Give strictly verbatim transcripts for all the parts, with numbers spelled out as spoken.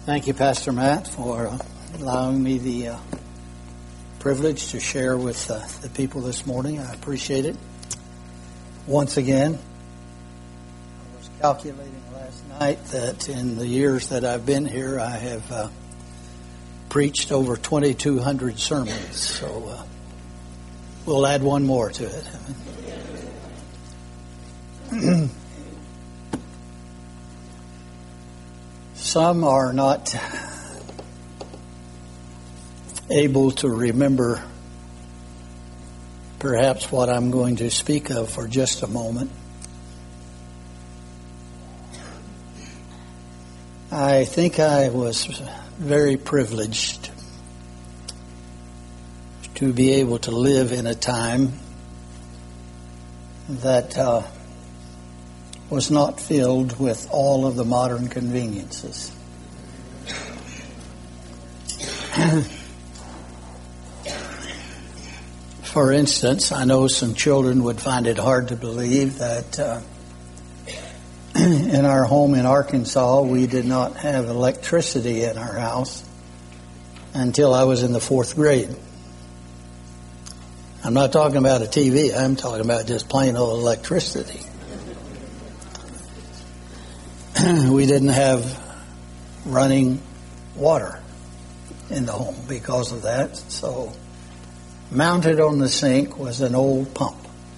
Thank you, Pastor Matt, for uh, allowing me the uh, privilege to share with uh, the people this morning. I appreciate it. Once again, I was calculating last night that in the years that I've been here, I have uh, preached over twenty-two hundred sermons. So uh, we'll add one more to it. Some are not able to remember perhaps what I'm going to speak of for just a moment. I think I was very privileged to be able to live in a time that uh, was not filled with all of the modern conveniences. For instance, I know some children would find it hard to believe that uh, in our home in Arkansas, we did not have electricity in our house until I was in the fourth grade. I'm not talking about a T V. I'm talking about just plain old electricity. We didn't have running water in the home because of that. So mounted on the sink was an old pump.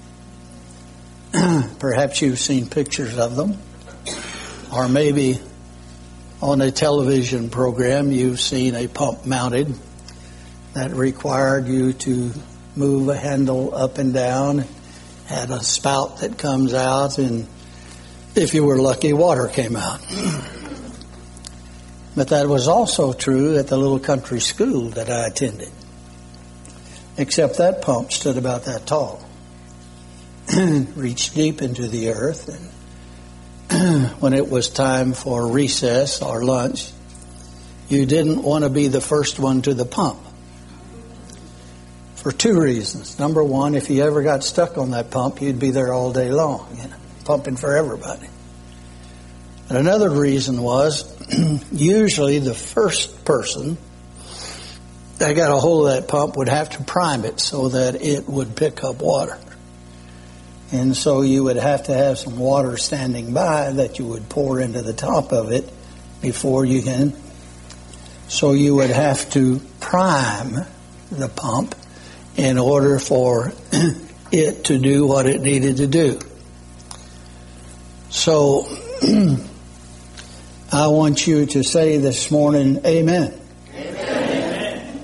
Perhaps you've seen pictures of them. Or maybe on a television program you've seen a pump mounted that required you to move a handle up and down, had a spout that comes out, and if you were lucky, water came out. But that was also true at the little country school that I attended. Except that pump stood about that tall. Reached deep into the earth. And when it was time for recess or lunch, you didn't want to be the first one to the pump. For two reasons. Number one, if you ever got stuck on that pump, you'd be there all day long, you know, pumping for everybody. And another reason was usually the first person that got a hold of that pump would have to prime it so that it would pick up water. And so you would have to have some water standing by that you would pour into the top of it before you can. So you would have to prime the pump in order for it to do what it needed to do. So I want you to say this morning, amen. Amen.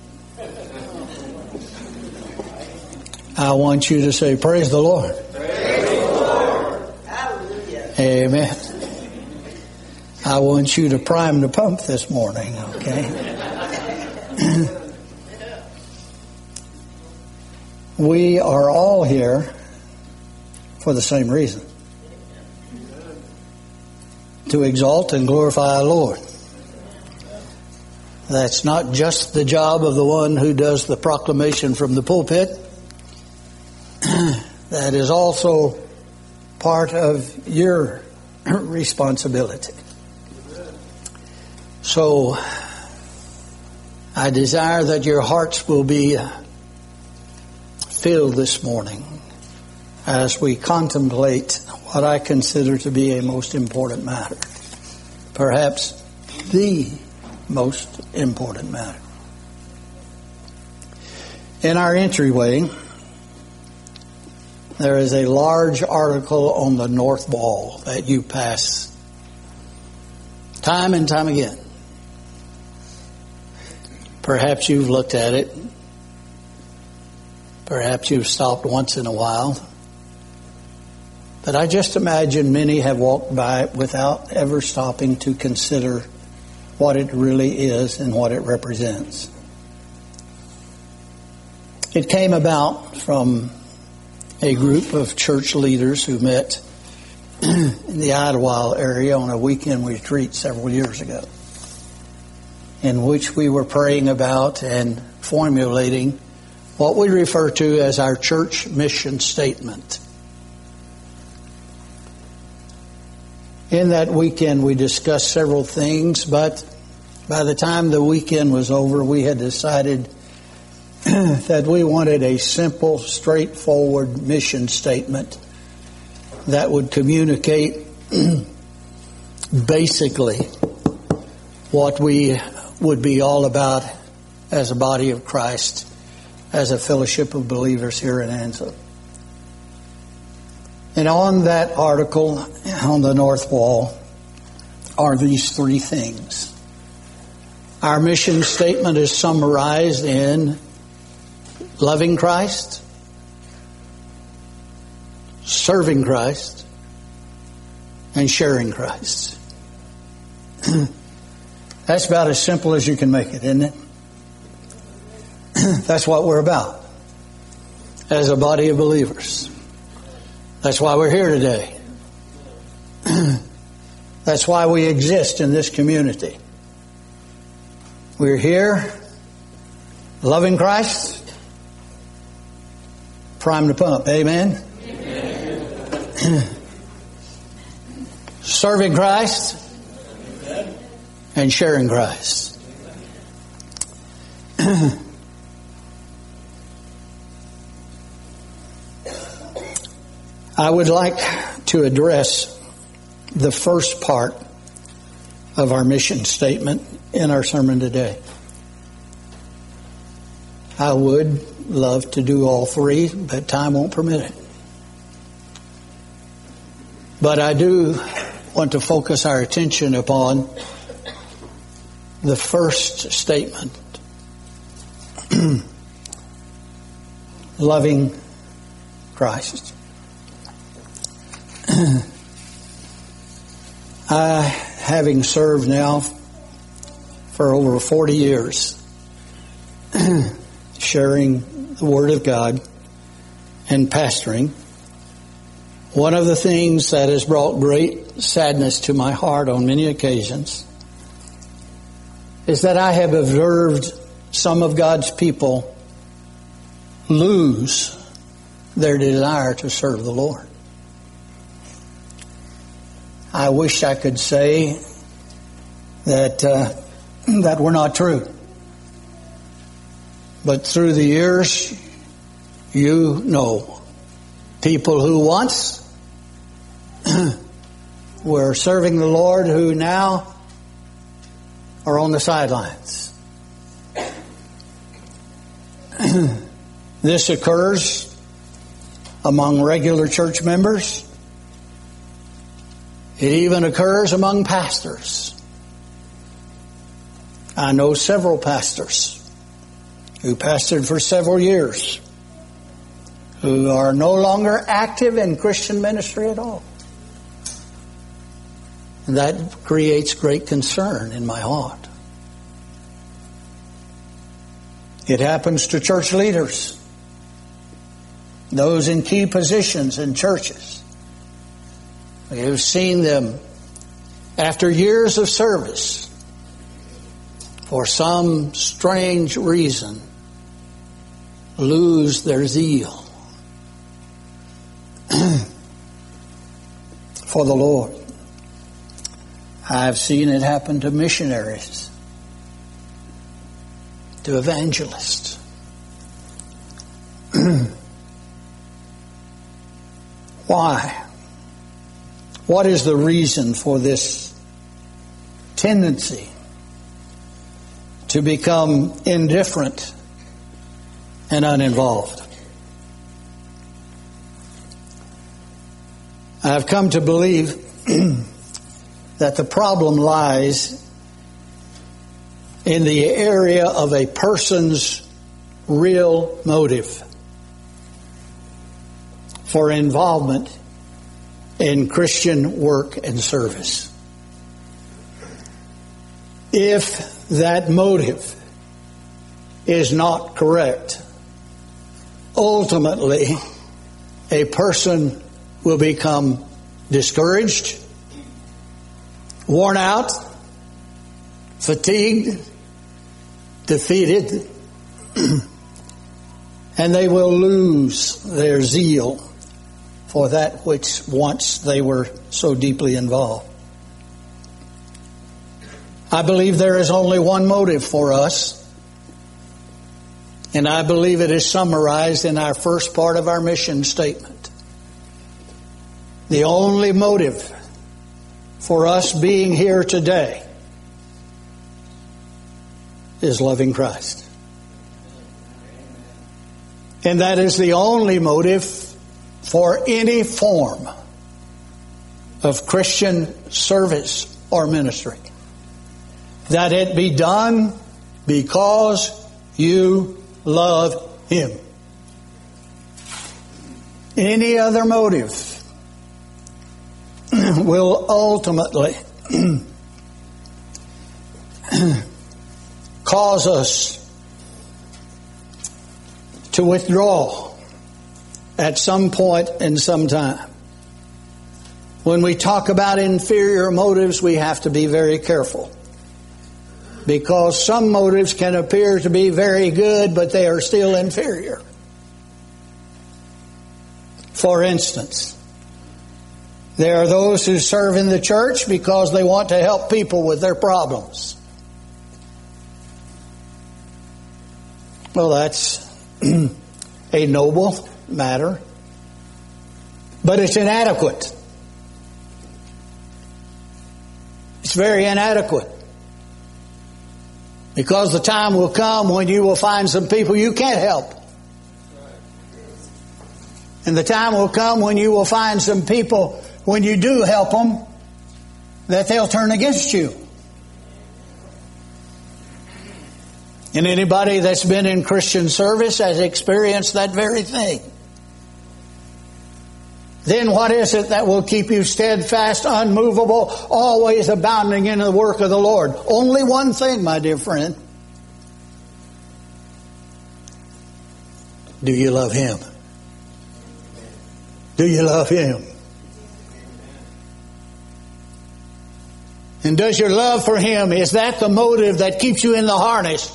I want you to say, praise the Lord. Praise the Lord. Hallelujah. Amen. I want you to prime the pump this morning, okay? We are all here for the same reason. To exalt and glorify our Lord. That's not just the job of the one who does the proclamation from the pulpit. That is also part of your responsibility. So I desire that your hearts will be filled this morning as we contemplate what I consider to be a most important matter. Perhaps the most important matter. In our entryway, there is a large article on the north wall that you pass time and time again. Perhaps you've looked at it. Perhaps you've stopped once in a while. But I just imagine many have walked by it without ever stopping to consider what it really is and what it represents. It came about from a group of church leaders who met in the Idlewild area on a weekend retreat several years ago, in which we were praying about and formulating what we refer to as our church mission statement. In that weekend, we discussed several things, but By the time the weekend was over, we had decided that we wanted a simple, straightforward mission statement that would communicate basically what we would be all about as a body of Christ, as a fellowship of believers here in Anza. And on that article on the north wall are these three things. Our mission statement is summarized in loving Christ, serving Christ, and sharing Christ. That's about as simple as you can make it, isn't it? That's what we're about as a body of believers. That's why we're here today. That's why we exist in this community. We're here loving Christ, prime to pump. Amen? Amen. Serving Christ and sharing Christ. I would like to address the first part of our mission statement in our sermon today. I would love to do all three, but time won't permit it. But I do want to focus our attention upon the first statement. Loving Christ. I, having served now for over forty years, sharing the Word of God and pastoring, one of the things that has brought great sadness to my heart on many occasions is that I have observed some of God's people lose their desire to serve the Lord. I wish I could say that uh, that were not true. But through the years, you know people who once were serving the Lord who now are on the sidelines. This occurs among regular church members. It even occurs among pastors. I know several pastors who pastored for several years who are no longer active in Christian ministry at all. And that creates great concern in my heart. It happens to church leaders, those in key positions in churches. We have seen them, after years of service, for some strange reason, lose their zeal for the Lord. I've seen it happen to missionaries, to evangelists. Why? What is the reason for this tendency to become indifferent and uninvolved? I've come to believe that the problem lies in the area of a person's real motive for involvement in Christian work and service. If that motive is not correct, ultimately a person will become discouraged, worn out, fatigued, defeated, and they will lose their zeal for that which once they were so deeply involved. I believe there is only one motive for us, and I believe it is summarized in our first part of our mission statement. The only motive for us being here today is loving Christ. And that is the only motive for any form of Christian service or ministry. That it be done because you love Him. Any other motive will ultimately cause us to withdraw at some point in some time. When we talk about inferior motives, we have to be very careful, because some motives can appear to be very good, but they are still inferior. For instance, there are those who serve in the church because they want to help people with their problems. Well, that's a noble matter, but it's inadequate. It's very inadequate. Because the time will come when you will find some people you can't help. And the time will come when you will find some people, when you do help them, that they'll turn against you. And anybody that's been in Christian service has experienced that very thing. Then what is it that will keep you steadfast, unmovable, always abounding in the work of the Lord? Only one thing, my dear friend. Do you love Him? Do you love Him? And does your love for Him, is that the motive that keeps you in the harness?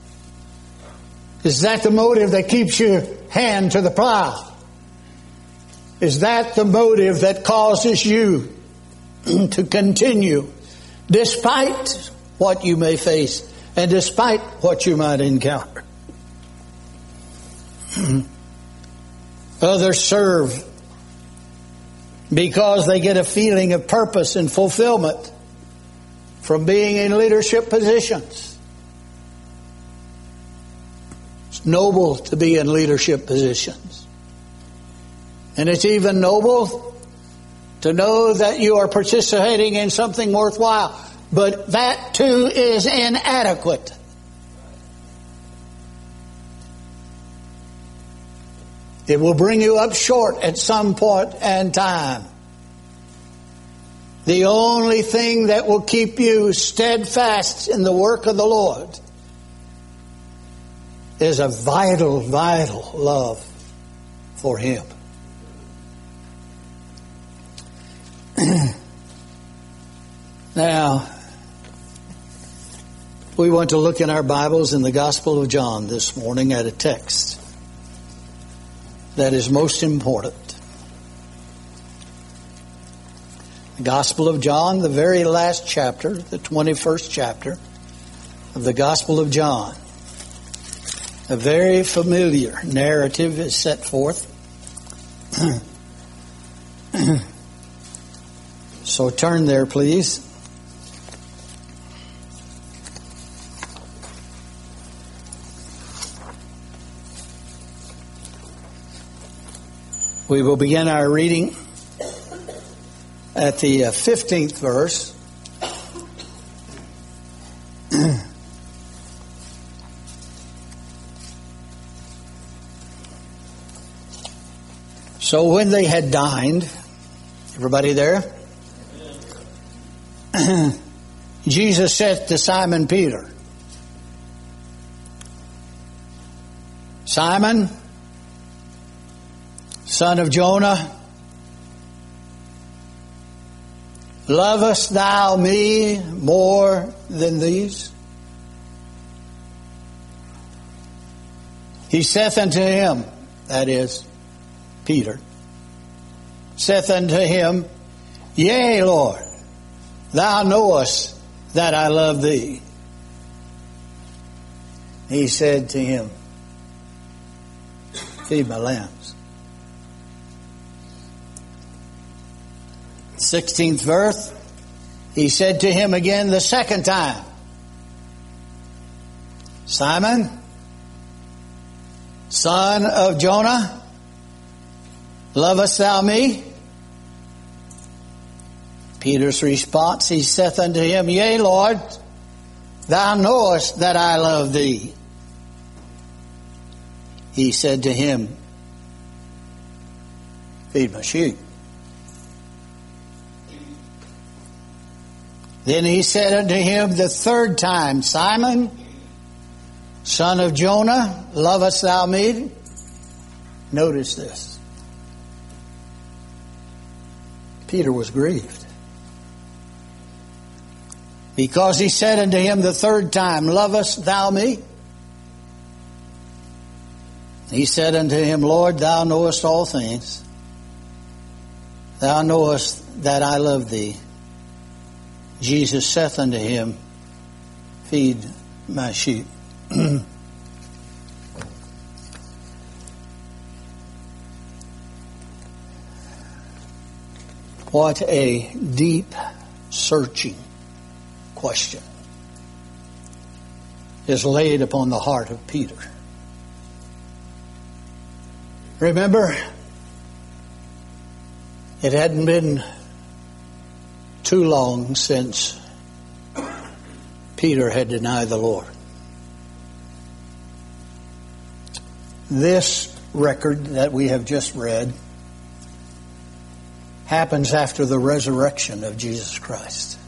Is that the motive that keeps your hand to the plow? Is that the motive that causes you to continue despite what you may face and despite what you might encounter? Others serve because they get a feeling of purpose and fulfillment from being in leadership positions. It's noble to be in leadership positions. And it's even noble to know that you are participating in something worthwhile. But that too is inadequate. It will bring you up short at some point in time. The only thing that will keep you steadfast in the work of the Lord is a vital, vital love for Him. Now, we want to look in our Bibles in the Gospel of John this morning at a text that is most important. The Gospel of John, the very last chapter, the twenty-first chapter of the Gospel of John. A very familiar narrative is set forth. So turn there, please. We will begin our reading at the fifteenth verse. So when they had dined, everybody there? Jesus said to Simon Peter, Simon, son of Jonah, lovest thou me more than these? He saith unto him, that is, Peter, saith unto him, Yea, Lord, thou knowest that I love thee? He said to him, feed my lambs. sixteenth verse, he said to him again the second time, Simon, son of Jonah, lovest thou me? Peter's response, he saith unto him, Yea, Lord, thou knowest that I love thee. He said to him, feed my sheep. Then he said unto him the third time, Simon, son of Jonah, lovest thou me? Notice this. Peter was grieved, because he said unto him the third time, lovest thou me? He said unto him, Lord, thou knowest all things. Thou knowest that I love thee. Jesus saith unto him, feed my sheep. What a deep, searching question is laid upon the heart of Peter. Remember, it hadn't been too long since Peter had denied the Lord. This record that we have just read happens after the resurrection of Jesus Christ.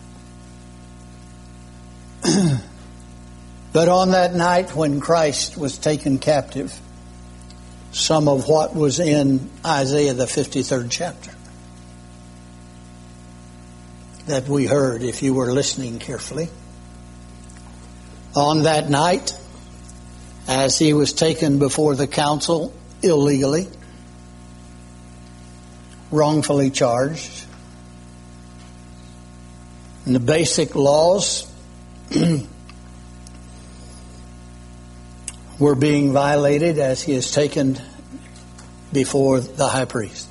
But on that night when Christ was taken captive, some of what was in Isaiah the fifty-third chapter that we heard, if you were listening carefully. On that night, as he was taken before the council illegally, wrongfully charged, and the basic laws were being violated as he is taken before the high priest.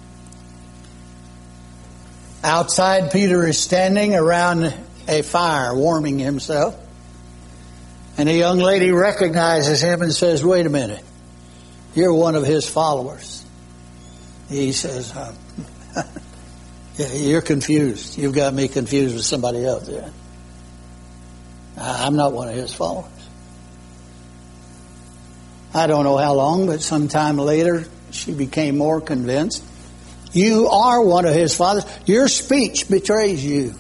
Outside, Peter is standing around a fire, warming himself. And a young lady recognizes him and says, wait a minute, you're one of his followers. He says, uh, you're confused. You've got me confused with somebody else. Yeah. I'm not one of his followers. I don't know how long, but sometime later she became more convinced. You are one of his followers. Your speech betrays you.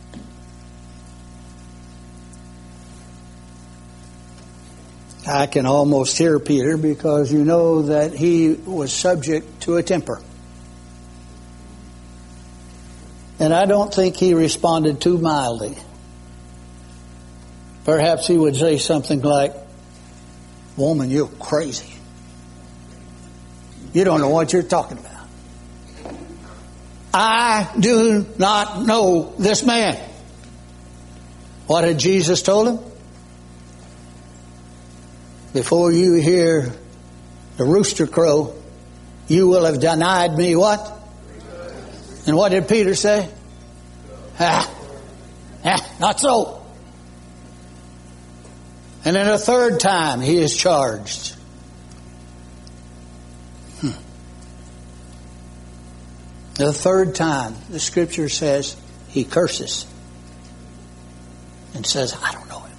I can almost hear Peter, because you know that he was subject to a temper. And I don't think he responded too mildly. Perhaps he would say something like, woman, you're crazy. You don't know what you're talking about. I do not know this man. What had Jesus told him? Before you hear the rooster crow, you will have denied me what? And what did Peter say? Ah, ah, not so. And then a third time he is charged. Hmm. The third time, the scripture says, he curses and says, I don't know him.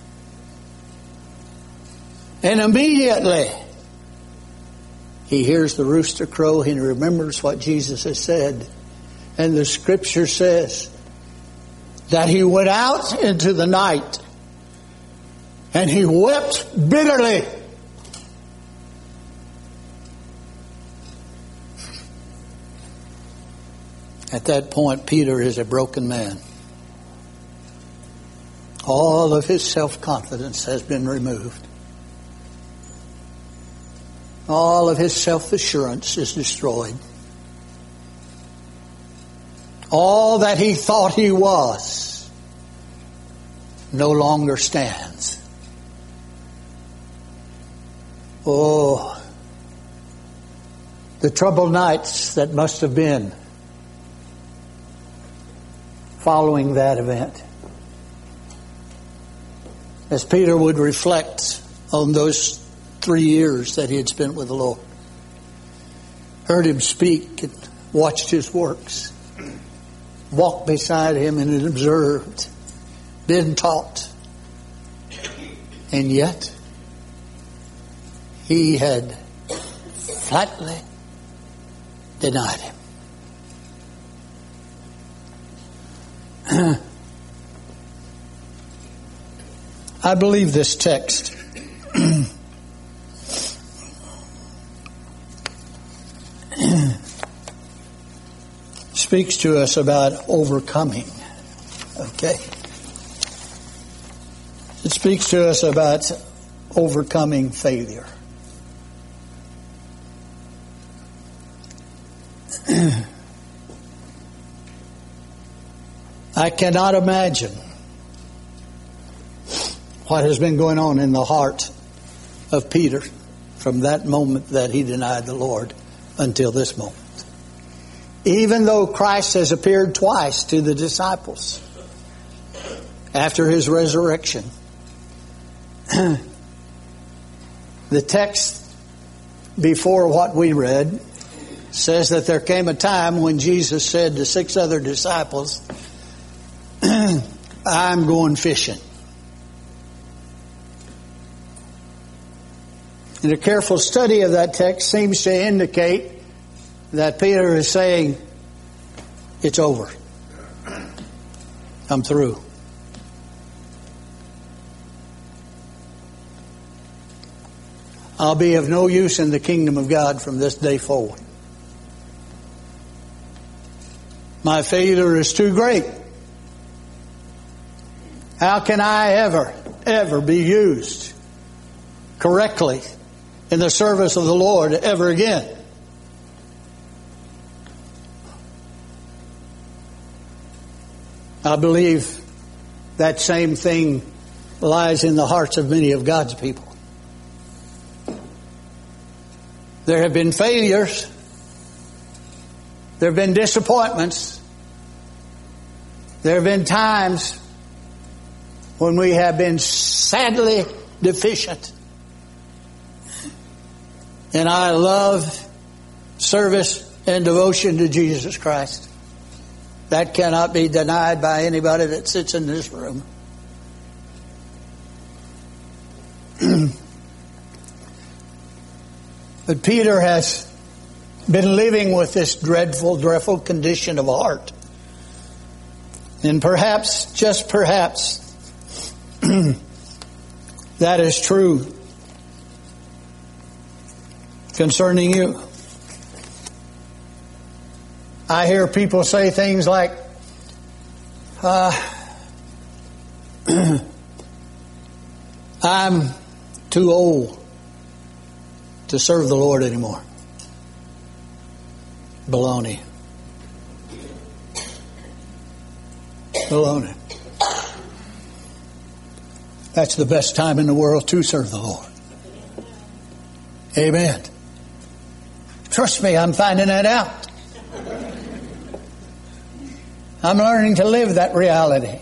And immediately he hears the rooster crow. He remembers what Jesus has said. And the scripture says that he went out into the night and he wept bitterly. At that point, Peter is a broken man. All of his self-confidence has been removed. All of his self-assurance is destroyed. All that he thought he was no longer stands. Oh, the troubled nights that must have been following that event. As Peter would reflect on those three years that he had spent with the Lord, heard him speak and watched his works, walked beside him and observed, been taught, and yet he had flatly denied him. I believe this text speaks to us about overcoming. Okay? It speaks to us about overcoming failure. I cannot imagine what has been going on in the heart of Peter from that moment that he denied the Lord until this moment. Even though Christ has appeared twice to the disciples after his resurrection, the text before what we read says that there came a time when Jesus said to six other disciples, I'm going fishing. And a careful study of that text seems to indicate that Peter is saying, it's over. I'm through. I'll be of no use in the kingdom of God from this day forward. My failure is too great. How can I ever, ever be used correctly in the service of the Lord ever again? I believe that same thing lies in the hearts of many of God's people. There have been failures. There have been disappointments. There have been times when we have been sadly deficient. And I love service and devotion to Jesus Christ. That cannot be denied by anybody that sits in this room. But Peter has been living with this dreadful, dreadful condition of heart. And perhaps, just perhaps, that is true concerning you. I hear people say things like, uh, I'm too old to serve the Lord anymore. Baloney. Baloney. That's the best time in the world to serve the Lord. Amen. Trust me, I'm finding that out. I'm learning to live that reality.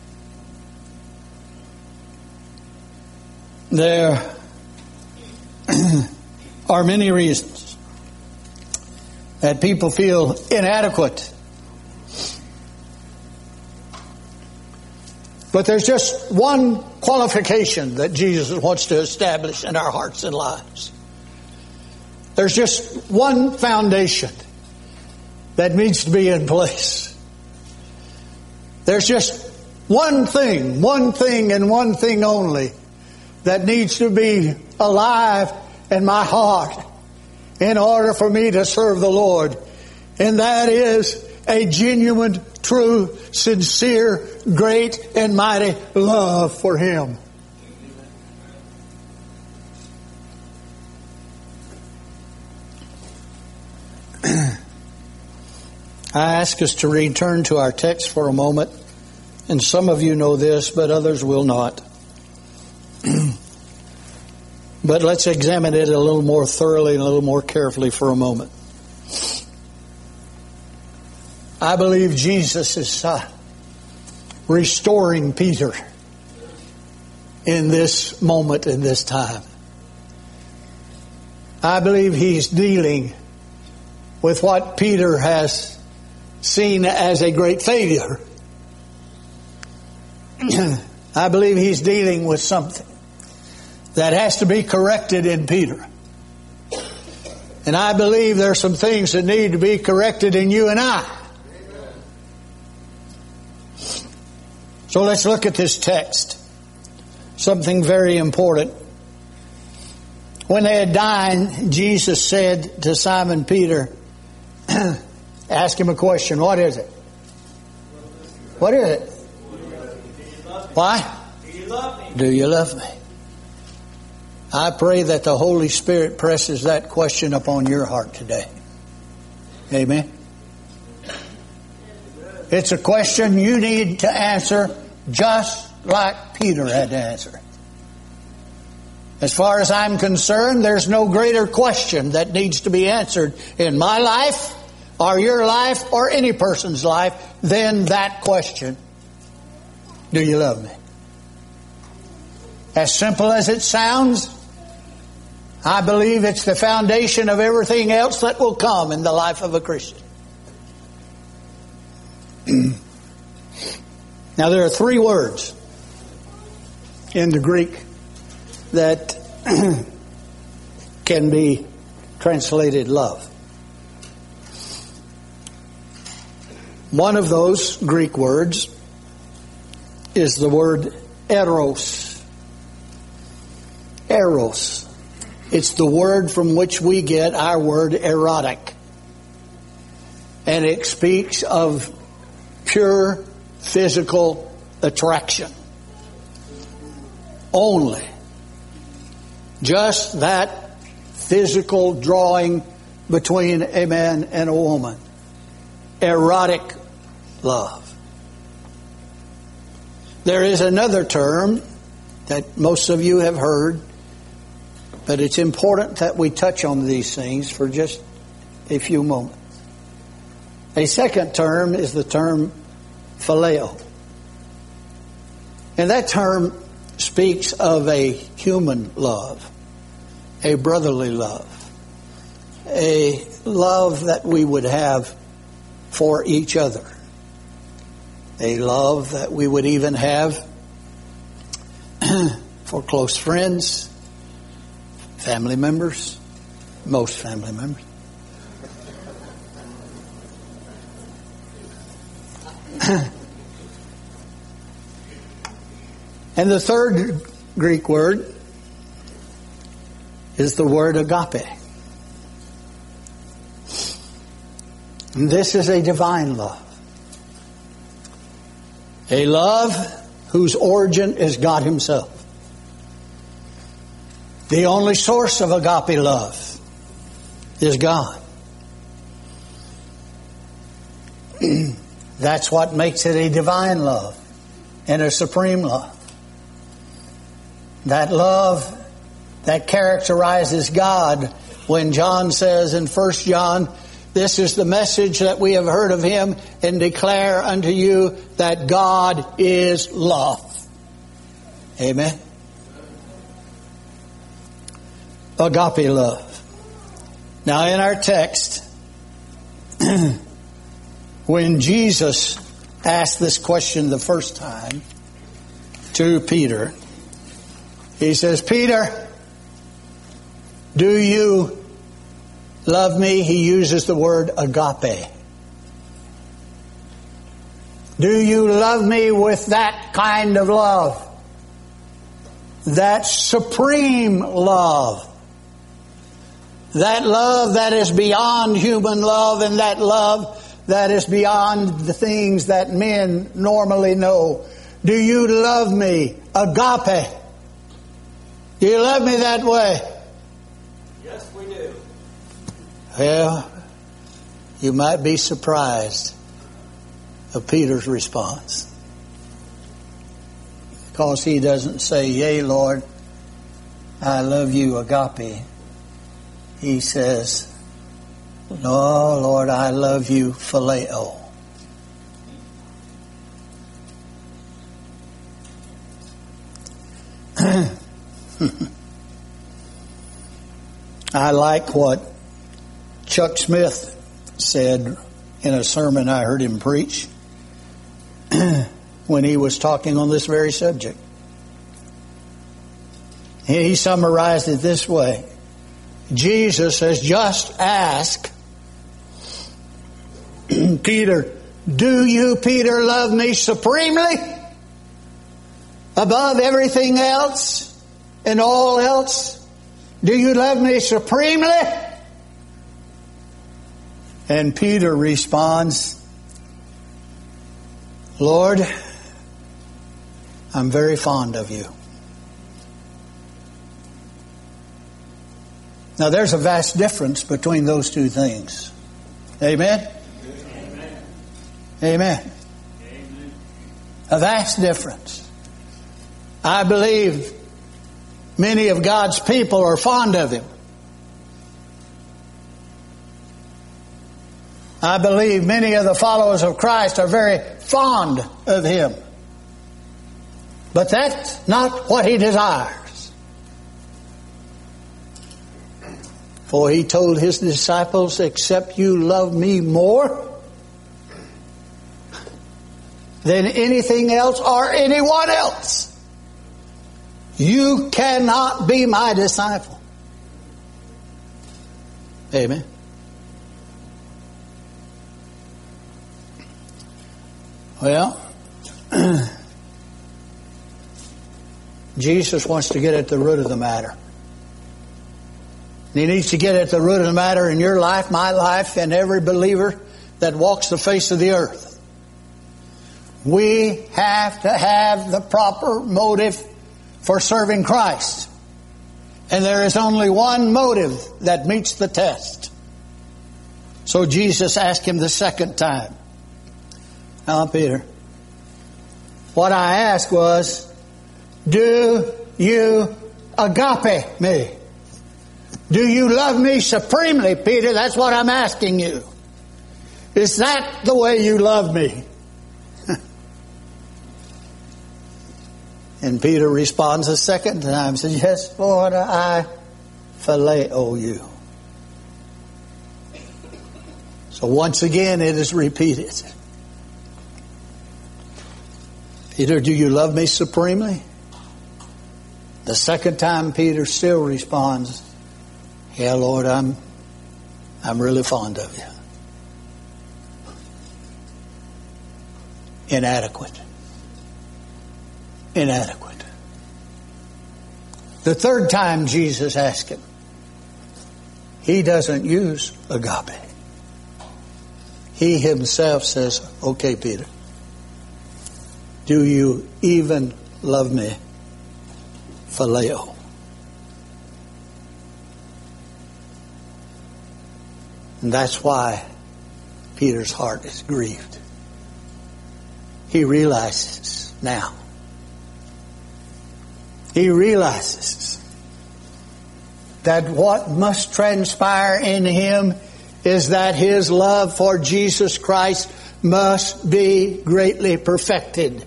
There are many reasons that people feel inadequate. But there's just one qualification that Jesus wants to establish in our hearts and lives. There's just one foundation that needs to be in place. There's just one thing, one thing and one thing only that needs to be alive in my heart in order for me to serve the Lord. And that is a genuine, true, sincere, great and mighty love for Him. I ask us to return to our text for a moment And some of you know this, but others will not. But let's examine it a little more thoroughly and a little more carefully for a moment. I believe Jesus is uh, restoring Peter in this moment, in this time. I believe He's dealing with what Peter has seen as a great failure. I believe He's dealing with something that has to be corrected in Peter. And I believe there are some things that need to be corrected in you and I. So let's look at this text. Something very important. When they had dined, Jesus said to Simon Peter, ask him a question. What is it? What is it? Why? Do you love me? Do you love me? I pray that the Holy Spirit presses that question upon your heart today. Amen. It's a question you need to answer just like Peter had to answer. As far as I'm concerned, there's no greater question that needs to be answered in my life or your life or any person's life than that question. Do you love me? As simple as it sounds, I believe it's the foundation of everything else that will come in the life of a Christian. Now there are three words in the Greek that can be translated love. One of those Greek words is the word eros. Eros. It's the word from which we get our word erotic. And it speaks of pure physical attraction. Only. Just that physical drawing between a man and a woman. Erotic love. There is another term that most of you have heard, but it's important that we touch on these things for just a few moments. A second term is the term phileo. And that term speaks of a human love, a brotherly love, a love that we would have for each other, a love that we would even have for close friends, family members, most family members. And the third Greek word is the word agape. And this is a divine love. A love whose origin is God Himself. The only source of agape love is God. That's what makes it a divine love and a supreme love. That love that characterizes God when John says in First John, this is the message that we have heard of Him and declare unto you that God is love. Amen. Agape love. Now in our text, when Jesus asked this question the first time to Peter, He says, Peter, do you love me? He uses the word agape. Do you love me with that kind of love? That supreme love. That love that is beyond human love, and that love that is beyond the things that men normally know. Do you love me? Agape. Do you love me that way? Yes, we do. Well, you might be surprised of Peter's response. Because he doesn't say, yea, Lord, I love you, agape. He says, no, Lord, I love you, phileo. I like what Chuck Smith said in a sermon I heard him preach when he was talking on this very subject. He summarized it this way. Jesus has just asked Peter, do you, Peter, love me supremely above everything else and all else? Do you love me supremely? And Peter responds, Lord, I'm very fond of you. Now there's a vast difference between those two things. Amen? Amen. Amen. Amen. A vast difference. I believe many of God's people are fond of Him. I believe many of the followers of Christ are very fond of Him. But that's not what He desires. For He told His disciples, except you love me more than anything else or anyone else, you cannot be my disciple. Amen. Well, Jesus wants to get at the root of the matter. He needs to get at the root of the matter in your life, my life, and every believer that walks the face of the earth. We have to have the proper motive for serving Christ. And there is only one motive that meets the test. So Jesus asked him the second time, now, Peter, what I asked was, do you agape me? Do you love me supremely, Peter? That's what I'm asking you. Is that the way you love me? And Peter responds a second time, says, yes, Lord, I phileo you. So once again it is repeated. Peter, do you love me supremely? The second time Peter still responds, yeah, Lord, I'm I'm really fond of you. Inadequate. Inadequate. The third time Jesus asked him, he doesn't use agape. He himself says, okay, Peter, do you even love me? Phileo. And that's why Peter's heart is grieved. He realizes now. He realizes that what must transpire in him is that his love for Jesus Christ must be greatly perfected.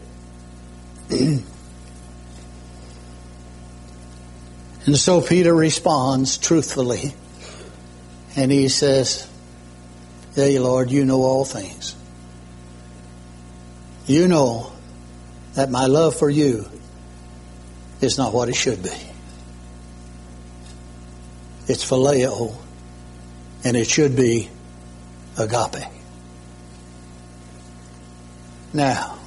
And so Peter responds truthfully. And he says, yea, Lord, you know all things. You know that my love for you is not what it should be. It's phileo, and it should be agape. Now,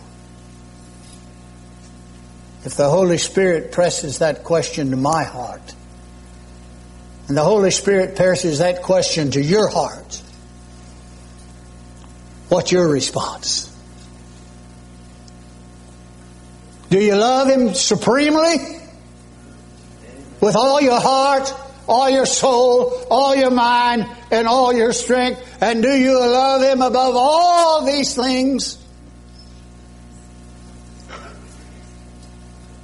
if the Holy Spirit presses that question to my heart, and the Holy Spirit presses that question to your heart, what's your response? Do you love Him supremely? With all your heart, all your soul, all your mind, and all your strength? And do you love Him above all these things?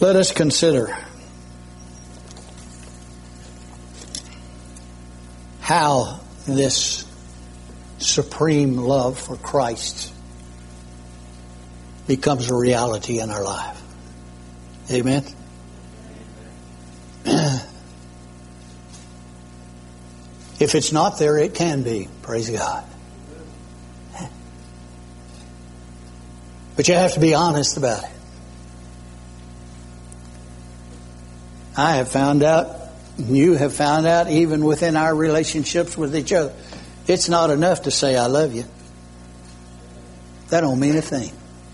Let us consider how this supreme love for Christ becomes a reality in our life. Amen? If it's not there, it can be. Praise God. But you have to be honest about it. I have found out, you have found out, even within our relationships with each other, it's not enough to say I love you. That don't mean a thing.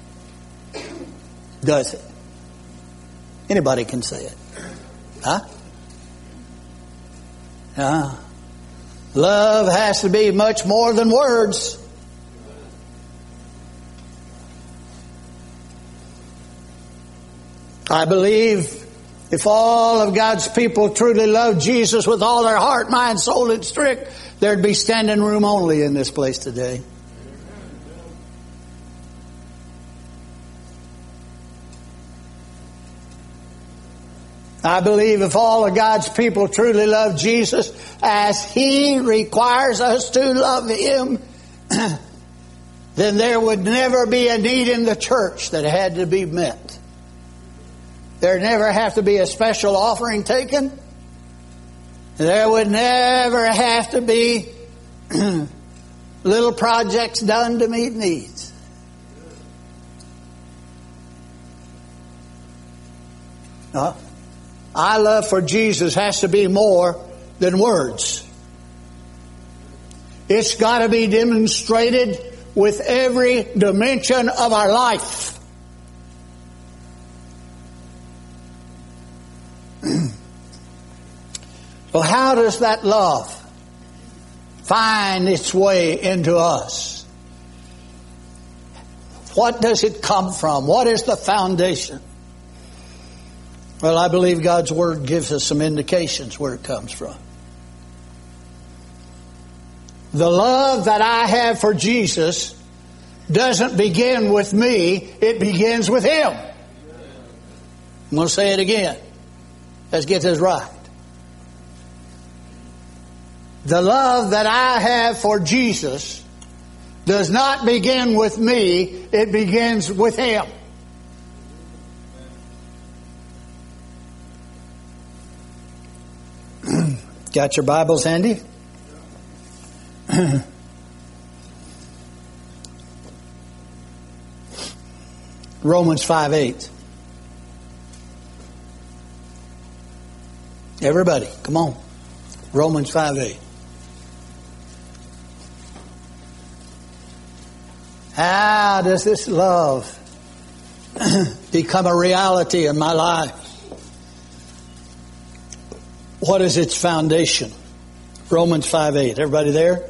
Does it? Anybody can say it. Huh? Uh, love has to be much more than words. I believe if all of God's people truly loved Jesus with all their heart, mind, soul, and strength, there'd be standing room only in this place today. I believe if all of God's people truly love Jesus as He requires us to love Him, then there would never be a need in the church that had to be met. There'd never have to be a special offering taken. There would never have to be little projects done to meet needs. No. Our love for Jesus has to be more than words. It's got to be demonstrated with every dimension of our life. So how does that love find its way into us? What does it come from? What is the foundation? Well, I believe God's Word gives us some indications where it comes from. The love that I have for Jesus doesn't begin with me, it begins with Him. I'm going to say it again. Let's get this right. The love that I have for Jesus does not begin with me, it begins with Him. Got your Bibles handy? Romans five eight. Everybody, come on. Romans five eight. How does this love become a reality in my life? What is its foundation? Romans five eight. Everybody there?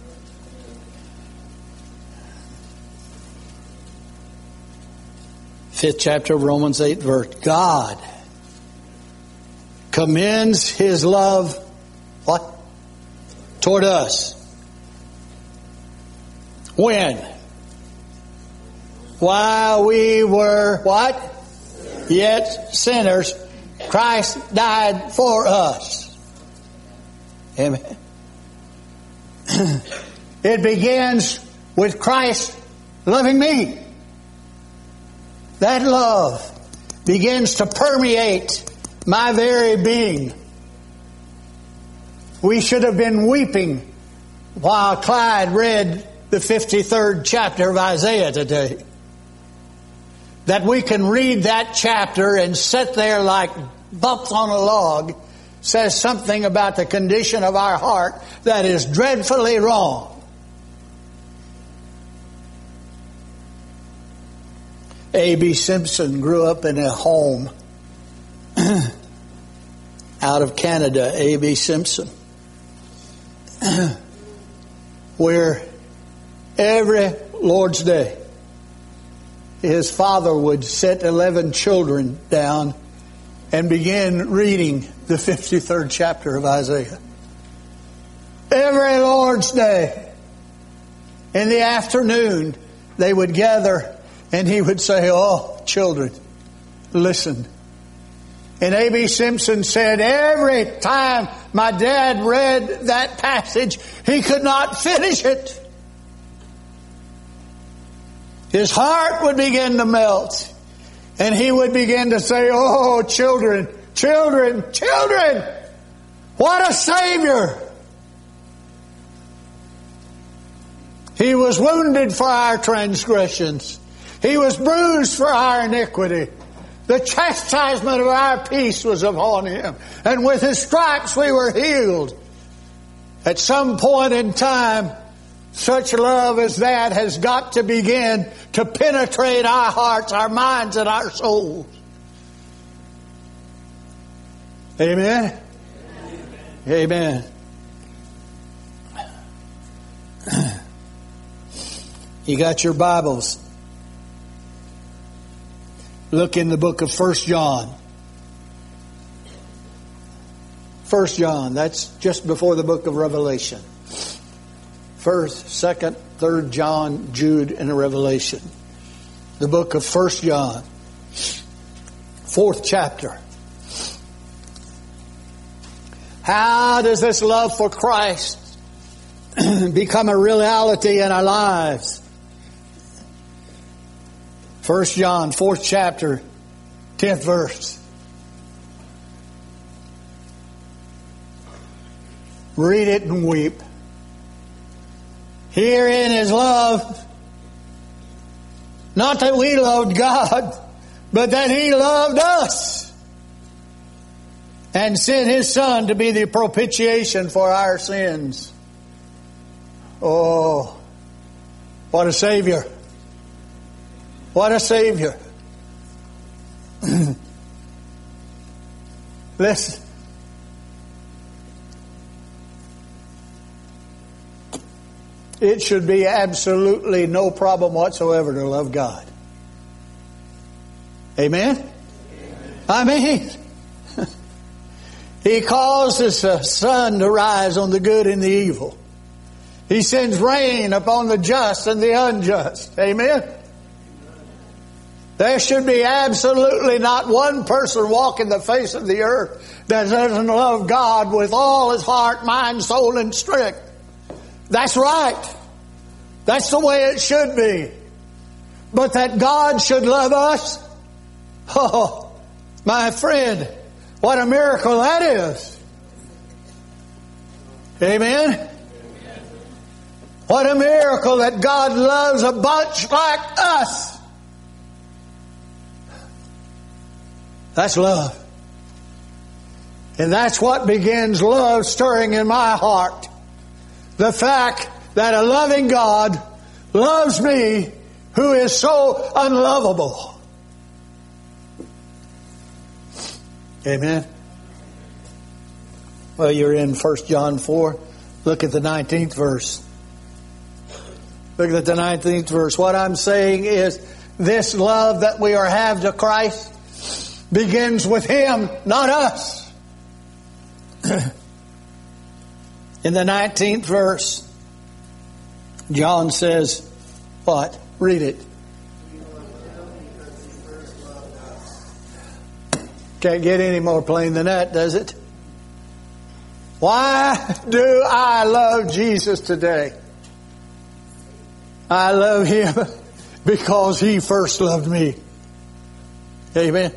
Fifth chapter of Romans eight verse. God commends His love, what? Toward us. When? While we were, what? Yet sinners, Christ died for us. Amen. It begins with Christ loving me. That love begins to permeate my very being. We should have been weeping while Clyde read the fifty-third chapter of Isaiah today. That we can read that chapter and sit there like bumps on a log says something about the condition of our heart that is dreadfully wrong. A B Simpson grew up in a home out of Canada, A B Simpson, where every Lord's Day his father would set eleven children down and begin reading the fifty-third chapter of Isaiah. Every Lord's Day, in the afternoon, they would gather and he would say, "Oh, children, listen And A B Simpson said every time my dad read that passage, he could not finish it. His heart would begin to melt. And he would begin to say, oh, children, children, children, what a Savior. He was wounded for our transgressions. He was bruised for our iniquity. The chastisement of our peace was upon Him. And with His stripes we were healed. At some point in time, such love as that has got to begin to penetrate our hearts, our minds, and our souls. Amen? Amen. Amen. You got your Bibles. Look in the book of First John. First John, that's just before the book of Revelation. First, second, third John, Jude, and Revelation. The book of First John. Fourth chapter. How does this love for Christ become a reality in our lives? First John, fourth chapter, tenth verse. Read it and weep. Herein is love, not that we loved God, but that He loved us and sent His Son to be the propitiation for our sins. Oh, what a Savior. What a Savior. Listen. It should be absolutely no problem whatsoever to love God. Amen? Amen. I mean, He causes the sun to rise on the good and the evil. He sends rain upon the just and the unjust. Amen? There should be absolutely not one person walking the face of the earth that doesn't love God with all his heart, mind, soul, and strength. That's right. That's the way it should be. But that God should love us, oh, my friend, what a miracle that is. Amen? What a miracle that God loves a bunch like us. That's love. And that's what begins love stirring in my heart. The fact that a loving God loves me who is so unlovable. Amen. Well, you're in First John four. Look at the nineteenth verse. Look at the nineteenth verse. What I'm saying is this love that we are have to Christ begins with Him, not us. In the nineteenth verse, John says, what? Read it. Can't get any more plain than that, does it? Why do I love Jesus today? I love Him because He first loved me. Amen.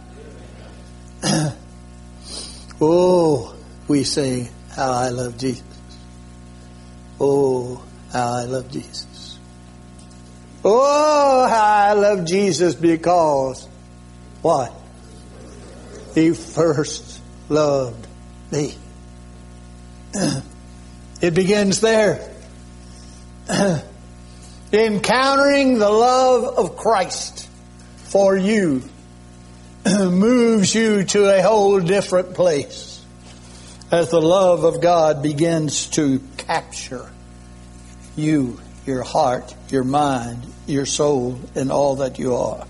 Oh, we sing, how I love Jesus. Oh, how I love Jesus. Oh, how I love Jesus because, what? He first loved me. It begins there. Encountering the love of Christ for you moves you to a whole different place as the love of God begins to capture you, your heart, your mind, your soul, and all that you are.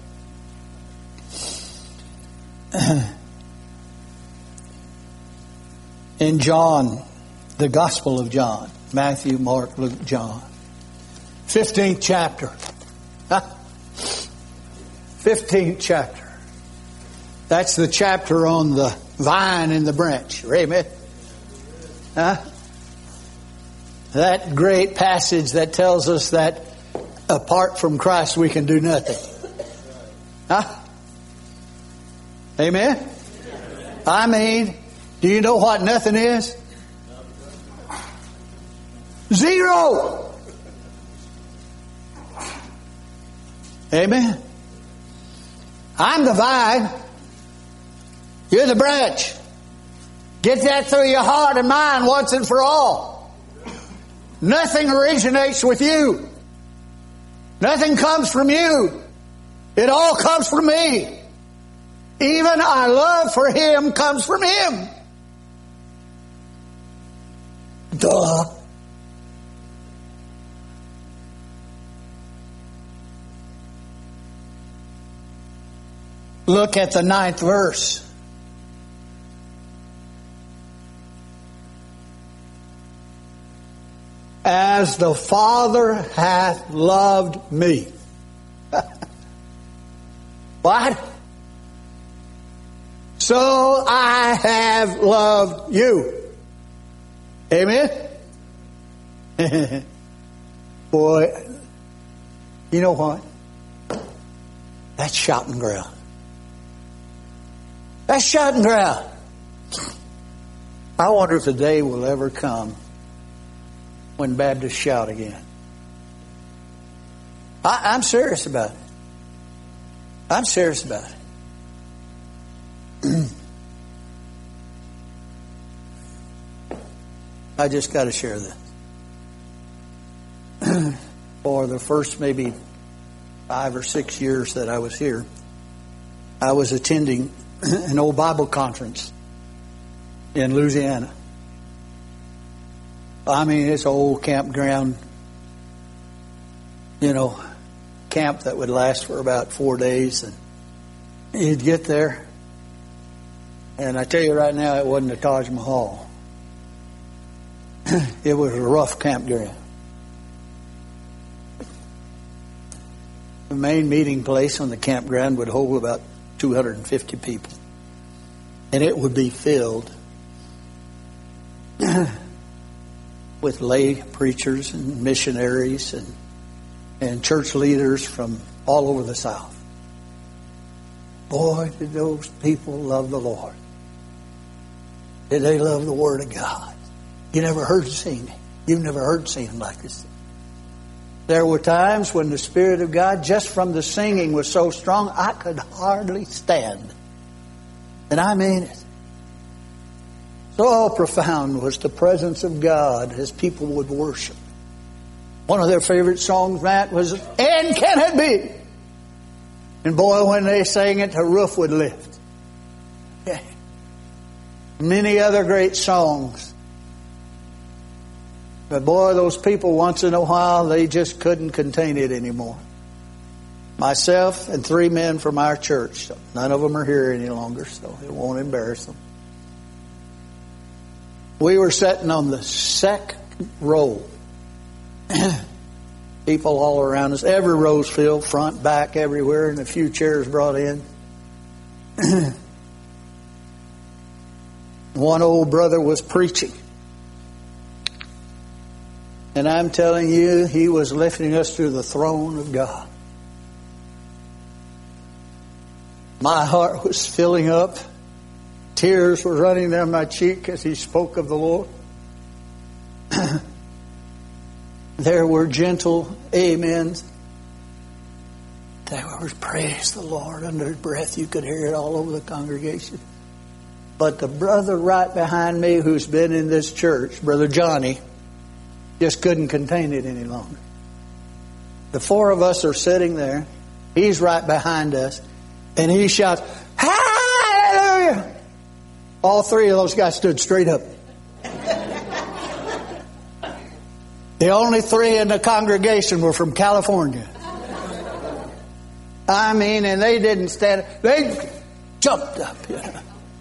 In John, the Gospel of John, Matthew, Mark, Luke, John, fifteenth chapter. fifteenth chapter. That's the chapter on the vine and the branch. Amen. Huh? That great passage that tells us that apart from Christ we can do nothing. Huh? Amen? I mean, do you know what nothing is? Zero. Amen. I'm the vine. You're the branch. Get that through your heart and mind once and for all. Nothing originates with you. Nothing comes from you. It all comes from me. Even our love for Him comes from Him. Duh. Look at the ninth verse. As the Father hath loved me. What? So I have loved you. Amen? Boy, you know what? That's shouting ground. That's shouting ground. I wonder if the day will ever come when Baptists shout again. I, I'm serious about it. I'm serious about it. I just got to share this. For the first maybe five or six years that I was here, I was attending an old Bible conference in Louisiana. I mean, it's an old campground, you know, camp that would last for about four days. And you'd get there, and I tell you right now, it wasn't the Taj Mahal. It was a rough campground. The main meeting place on the campground would hold about two hundred fifty people. And it would be filled with lay preachers and missionaries and, and church leaders from all over the South. Boy, did those people love the Lord. Did they love the Word of God. You never heard sing it. You've never heard singing like this. There were times when the Spirit of God, just from the singing, was so strong, I could hardly stand. And I mean it. So profound was the presence of God as people would worship. One of their favorite songs, Matt, was, "And Can It Be?" And boy, when they sang it, the roof would lift. Yeah. Many other great songs. But boy, those people, once in a while, they just couldn't contain it anymore. Myself and three men from our church. None of them are here any longer, so it won't embarrass them. We were sitting on the second row. People all around us. Every row's filled, front, back, everywhere, and a few chairs brought in. One old brother was preaching. And I'm telling you, he was lifting us to the throne of God. My heart was filling up. Tears were running down my cheek as he spoke of the Lord. There were gentle amens. There was praise the Lord under his breath. You could hear it all over the congregation. But the brother right behind me, who's been in this church, Brother Johnny, just couldn't contain it any longer. The four of us are sitting there. He's right behind us. And he shouts, "Hallelujah!" All three of those guys stood straight up. The only three in the congregation were from California. I mean, and they didn't stand. They jumped up. You know.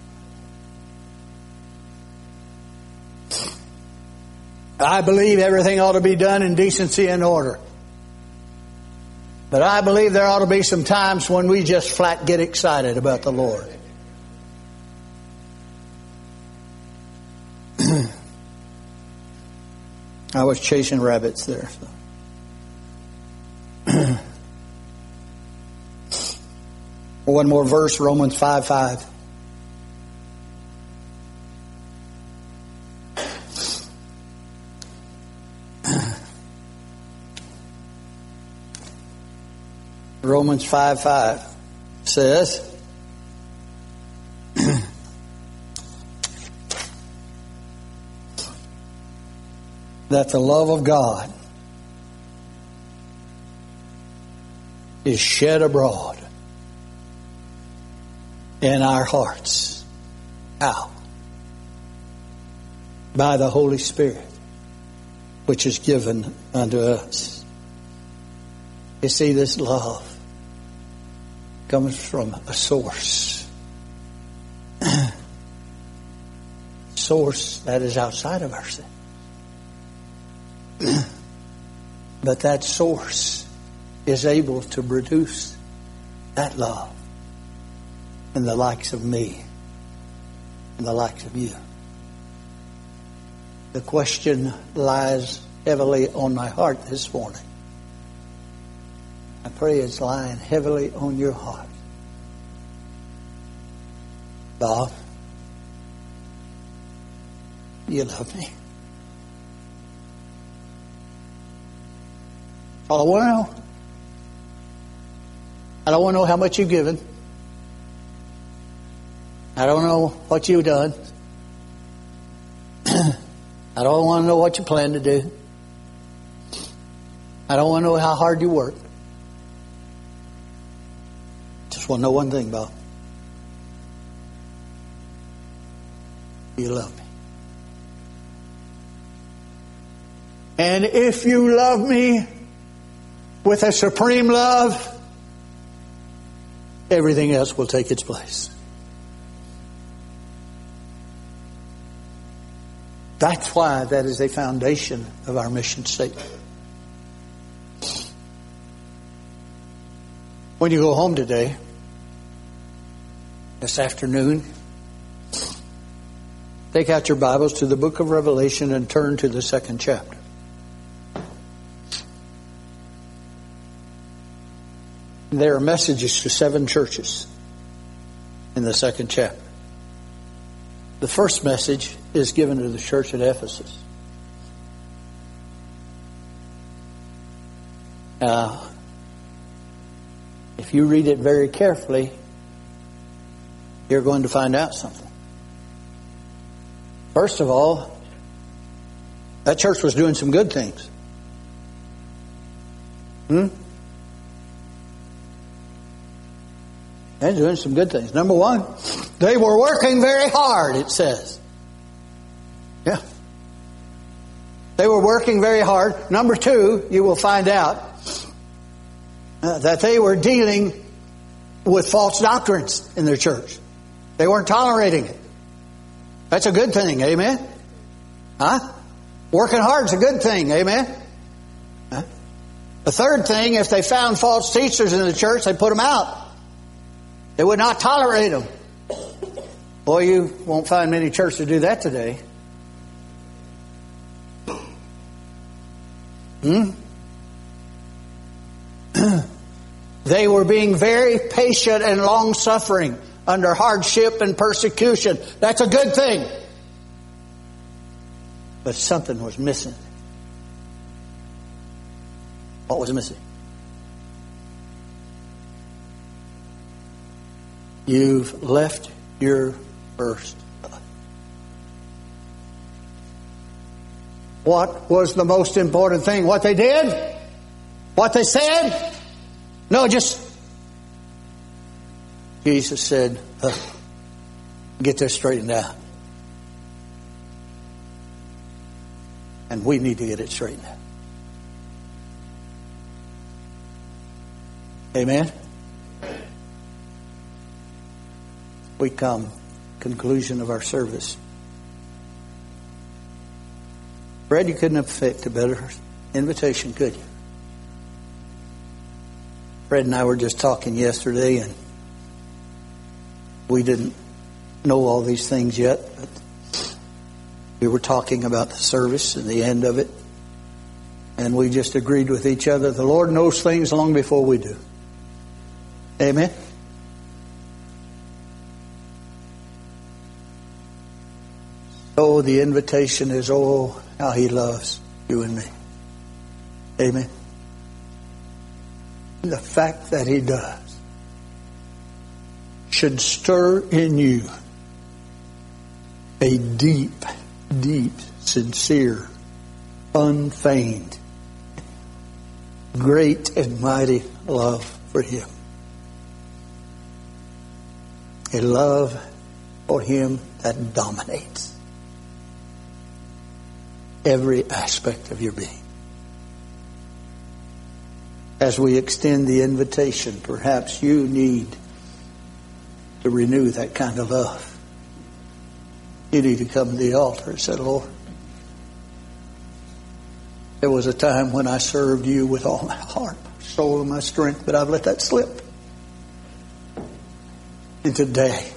I believe everything ought to be done in decency and order. But I believe there ought to be some times when we just flat get excited about the Lord. I was chasing rabbits there. So. One more verse, Romans five five. Romans five five says, that the love of God is shed abroad in our hearts. How? By the Holy Spirit, which is given unto us. You see, this love comes from a source. Source that is outside of ourselves. But that source is able to produce that love in the likes of me and the likes of you. The question lies heavily on my heart this morning. I pray it's lying heavily on your heart. Bob, you love me. All I want to know. I don't want to know how much you've given. I don't know what you've done. I don't want to know what you plan to do. I don't want to know how hard you work. Just want to know one thing, Bob. You love me. And if you love me with a supreme love, everything else will take its place. That's why that is a foundation of our mission statement. When you go home today, this afternoon, take out your Bibles to the book of Revelation and turn to the second chapter. There are messages to seven churches in the second chapter. The first message is given to the church at Ephesus. Now, if you read it very carefully, you're going to find out something. First of all, that church was doing some good things. Hmm? They're doing some good things. Number one, they were working very hard, it says. Yeah. They were working very hard. Number two, you will find out uh, that they were dealing with false doctrines in their church. They weren't tolerating it. That's a good thing, amen? Huh? Working hard is a good thing, amen? Huh? The third thing, if they found false teachers in the church, they put them out. They would not tolerate them. Boy, you won't find many churches do that today. Hmm? They were being very patient and long-suffering under hardship and persecution. That's a good thing. But something was missing. What was missing? You've left your first love. What was the most important thing? What they did? What they said? No, just Jesus said, uh, get this straightened out. And we need to get it straightened out. Amen? We come, conclusion of our service. Fred, you couldn't have picked a better invitation, could you? Fred and I were just talking yesterday, and we didn't know all these things yet, but we were talking about the service and the end of it. And we just agreed with each other. The Lord knows things long before we do. Amen. Oh, the invitation is, oh, how He loves you and me. Amen. The fact that He does should stir in you a deep, deep, sincere, unfeigned, great and mighty love for Him. A love for Him that dominates every aspect of your being. As we extend the invitation, perhaps you need to renew that kind of love. You need to come to the altar and say, Lord, there was a time when I served you with all my heart, my soul, and my strength, but I've let that slip. And today,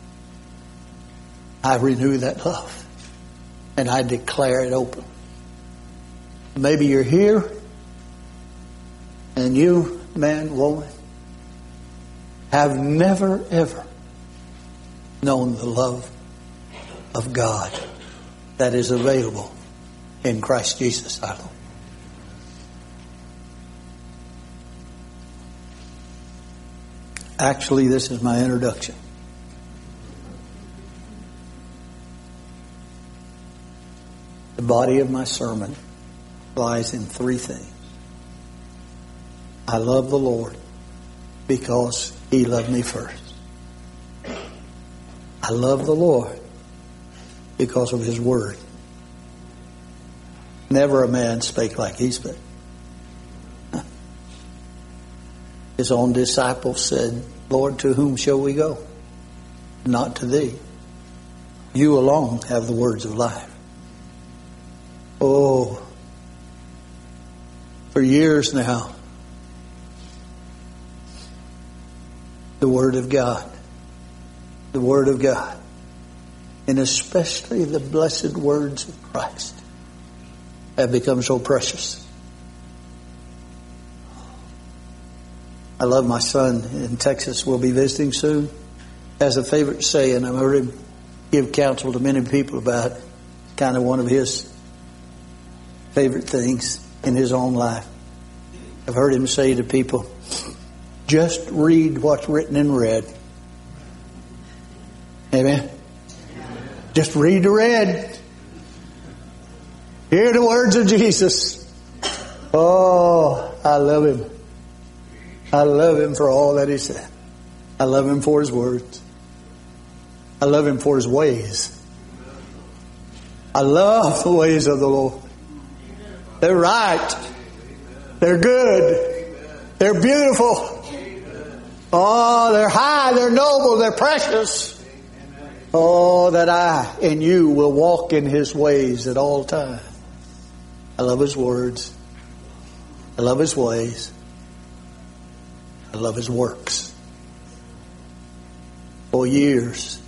I renew that love. And I declare it open. Maybe you're here, and you, man, woman, have never, ever known the love of God that is available in Christ Jesus our Lord. Actually, this is my introduction. The body of my sermon lies in three things. I love the Lord because He loved me first. I love the Lord because of His Word. Never a man spake like He spake. His own disciples said, Lord, to whom shall we go? Not to Thee. You alone have the words of life. Oh, for years now, the Word of God, the Word of God, and especially the blessed words of Christ have become so precious. I love my son in Texas. We'll be visiting soon. Has a favorite saying. I've heard him give counsel to many people about it. Kind of one of his favorite things in his own life. I've heard him say to people, just read what's written in red. Amen? Amen. Just read the red. Hear the words of Jesus. Oh, I love Him. I love Him for all that He said. I love Him for His words. I love Him for His ways. I love the ways of the Lord. They're right. They're good. They're beautiful. Oh, they're high. They're noble. They're precious. Oh, that I and you will walk in His ways at all times. I love His words. I love His ways. I love His works. For years,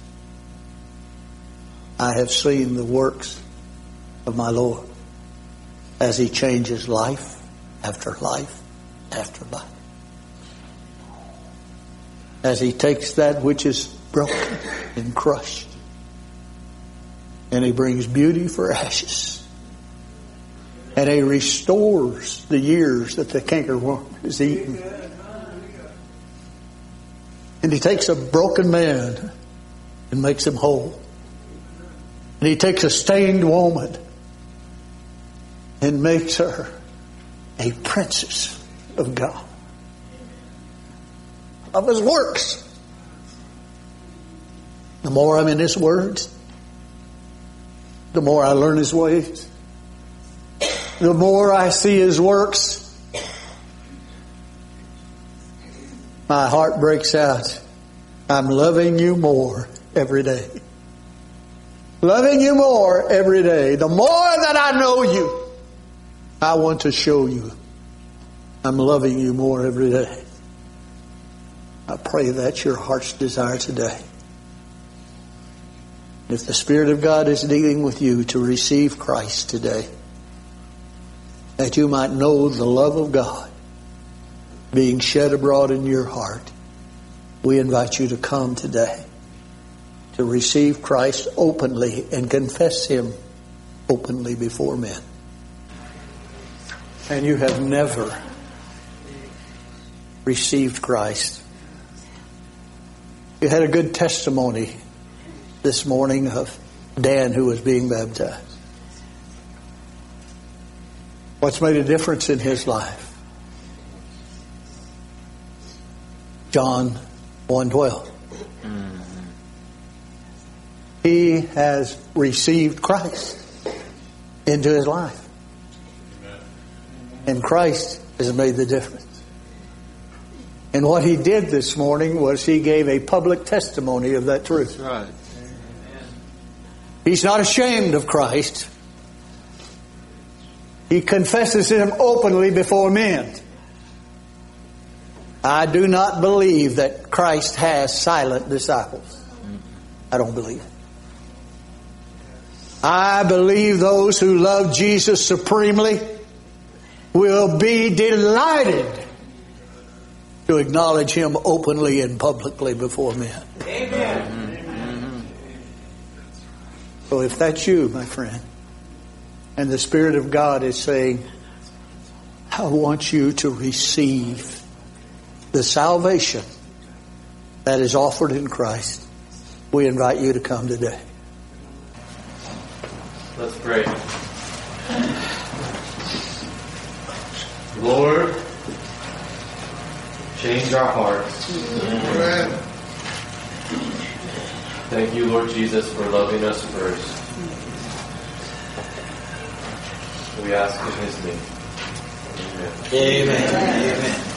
I have seen the works of my Lord as He changes life after life after life. As He takes that which is broken and crushed, and He brings beauty for ashes, and He restores the years that the cankerworm has eaten. And He takes a broken man and makes him whole. And He takes a stained woman and makes her a princess of God. Of His works. The more I'm in His words, the more I learn His ways. The more I see His works, my heart breaks out. I'm loving you more every day. Loving you more every day. The more that I know you, I want to show you I'm loving you more every day. I pray that's your heart's desire today. If the Spirit of God is dealing with you to receive Christ today that you might know the love of God being shed abroad in your heart, we invite you to come today to receive Christ openly and confess Him openly before men. And you have never received Christ. You had a good testimony this morning of Dan who was being baptized. What's made a difference in his life? John one twelve. He has received Christ into his life. And Christ has made the difference. And what he did this morning was he gave a public testimony of that truth. That's right. He's not ashamed of Christ. He confesses Him openly before men. I do not believe that Christ has silent disciples. I don't believe it. I believe those who love Jesus supremely will be delighted to acknowledge Him openly and publicly before men. Amen. So if that's you, my friend, and the Spirit of God is saying, I want you to receive the salvation that is offered in Christ, we invite you to come today. Let's pray. Lord, change our hearts. Amen. Thank you, Lord Jesus, for loving us first. We ask in His name. Amen. Amen. Amen.